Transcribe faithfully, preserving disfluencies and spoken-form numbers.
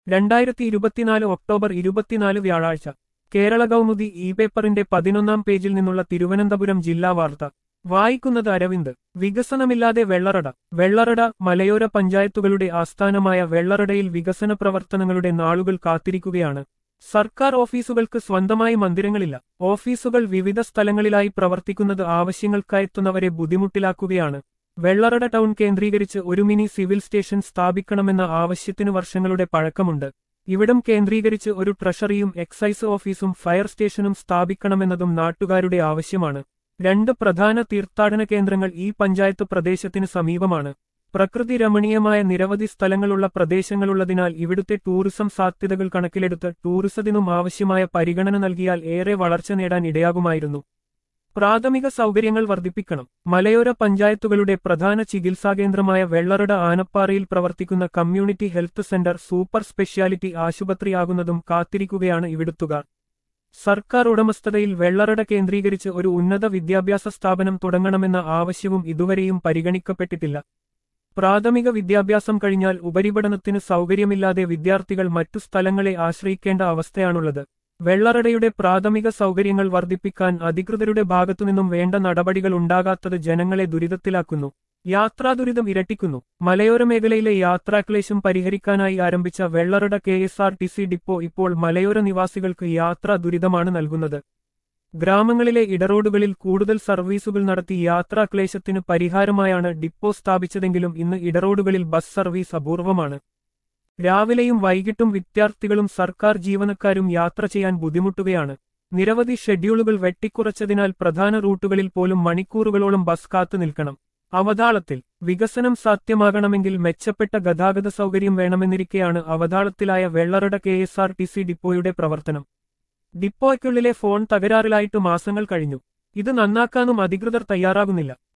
രണ്ടായിരത്തി ഇരുപത്തിനാല് ഒക്ടോബർ ഇരുപത്തിനാല് വ്യാഴാഴ്ച കേരള കൗമുദി ഇ പേപ്പറിന്റെ പതിനൊന്നാം പേജിൽ നിന്നുള്ള തിരുവനന്തപുരം ജില്ലാ വാർത്ത വായിക്കുന്നത് അരവിന്ദ്. വികസനമില്ലാതെ വെള്ളറട. വെള്ളറട മലയോര പഞ്ചായത്തുകളുടെ ആസ്ഥാനമായ വെള്ളറടയിൽ വികസന പ്രവർത്തനങ്ങളുടെ നാളുകൾ കാത്തിരിക്കുകയാണ്. സർക്കാർ ഓഫീസുകൾക്ക് സ്വന്തമായി മന്ദിരങ്ങളില്ല. ഓഫീസുകൾ വിവിധ സ്ഥലങ്ങളിലായി പ്രവർത്തിക്കുന്നത് ആവശ്യങ്ങൾക്കായെത്തുന്നവരെ ബുദ്ധിമുട്ടിലാക്കുകയാണ്. വെള്ളറട ടൗൺ കേന്ദ്രീകരിച്ച് ഒരു മിനി സിവിൽ സ്റ്റേഷൻ സ്ഥാപിക്കണമെന്ന ആവശ്യത്തിനു വർഷങ്ങളുടെ പഴക്കമുണ്ട്. ഇവിടം കേന്ദ്രീകരിച്ച് ഒരു ട്രഷറിയും എക്സൈസ് ഓഫീസും ഫയർ സ്റ്റേഷനും സ്ഥാപിക്കണമെന്നതും നാട്ടുകാരുടെ ആവശ്യമാണ്. രണ്ട് പ്രധാന തീർത്ഥാടന കേന്ദ്രങ്ങൾ ഈ പഞ്ചായത്ത് പ്രദേശത്തിന് സമീപമാണ്. പ്രകൃതി രമണീയമായ നിരവധി സ്ഥലങ്ങളുള്ള പ്രദേശങ്ങളുള്ളതിനാൽ ഇവിടുത്തെ ടൂറിസം സാധ്യതകൾ കണക്കിലെടുത്ത് ടൂറിസത്തിനും ആവശ്യമായ പരിഗണന നൽകിയാൽ ഏറെ വളർച്ച നേടാൻ ഇടയാകുമായിരുന്നു. പ്രാഥമിക സൗകര്യങ്ങൾ വർദ്ധിപ്പിക്കണം. മലയോര പഞ്ചായത്തുകളുടെ പ്രധാന ചികിത്സാകേന്ദ്രമായ വെള്ളറട ആനപ്പാറയിൽ പ്രവർത്തിക്കുന്ന community health centre super speciality ആശുപത്രിയാകുന്നതും കാത്തിരിക്കുകയാണ് ഇവിടുത്തുകാർ. സർക്കാർ ഉടമസ്ഥതയിൽ വെള്ളറട കേന്ദ്രീകരിച്ച് ഒരു ഉന്നത വിദ്യാഭ്യാസ സ്ഥാപനം തുടങ്ങണമെന്ന ആവശ്യവും ഇതുവരെയും പരിഗണിക്കപ്പെട്ടിട്ടില്ല. പ്രാഥമിക വിദ്യാഭ്യാസം കഴിഞ്ഞാൽ ഉപരിപഠനത്തിന് സൗകര്യമില്ലാതെ വിദ്യാർത്ഥികൾ മറ്റു സ്ഥലങ്ങളെ ആശ്രയിക്കേണ്ട അവസ്ഥയാണുള്ളത്. വെള്ളറടയുടെ പ്രാഥമിക സൗകര്യങ്ങൾ വർദ്ധിപ്പിക്കാൻ അധികൃതരുടെ ഭാഗത്തുനിന്നും വേണ്ട നടപടികൾ ഉണ്ടാകാത്തത് ജനങ്ങളെ ദുരിതത്തിലാക്കുന്നു. യാത്രാദുരിതം ഇരട്ടിക്കുന്നു. മലയോര മേഖലയിലെ യാത്രാക്ലേശം പരിഹരിക്കാനായി ആരംഭിച്ച Vellarada K S R T C depot ഇപ്പോൾ മലയോര നിവാസികൾക്ക് യാത്രാ ദുരിതമാണ് നൽകുന്നത്. ഗ്രാമങ്ങളിലെ ഇടറോഡുകളിൽ കൂടുതൽ സർവീസുകൾ നടത്തി യാത്രാക്ലേശത്തിന് പരിഹാരമായാണ് ഡിപ്പോ സ്ഥാപിച്ചതെങ്കിലും ഇന്ന് ഇടറോഡുകളിൽ ബസ് സർവീസ് അപൂർവമാണ്. രാവിലെയും വൈകിട്ടും വിദ്യാർത്ഥികളും സർക്കാർ ജീവനക്കാരും യാത്ര ചെയ്യാൻ ബുദ്ധിമുട്ടുകയാണ്. നിരവധി ഷെഡ്യൂളുകൾ വെട്ടിക്കുറച്ചതിനാൽ പ്രധാന റൂട്ടുകളിൽ പോലും മണിക്കൂറുകളോളം ബസ് കാത്തു നിൽക്കണം. അവതാളത്തിൽ വികസനം സാധ്യമാകണമെങ്കിൽ മെച്ചപ്പെട്ട ഗതാഗത സൗകര്യം വേണമെന്നിരിക്കെയാണ് അവതാളത്തിലായ Vellarada K S R T C ഡിപ്പോയുടെ പ്രവർത്തനം. ഡിപ്പോയ്ക്കുള്ളിലെ ഫോൺ തകരാറിലായിട്ട് മാസങ്ങൾ കഴിഞ്ഞു. ഇത് നന്നാക്കാനും അധികൃതർ തയ്യാറാകുന്നില്ല.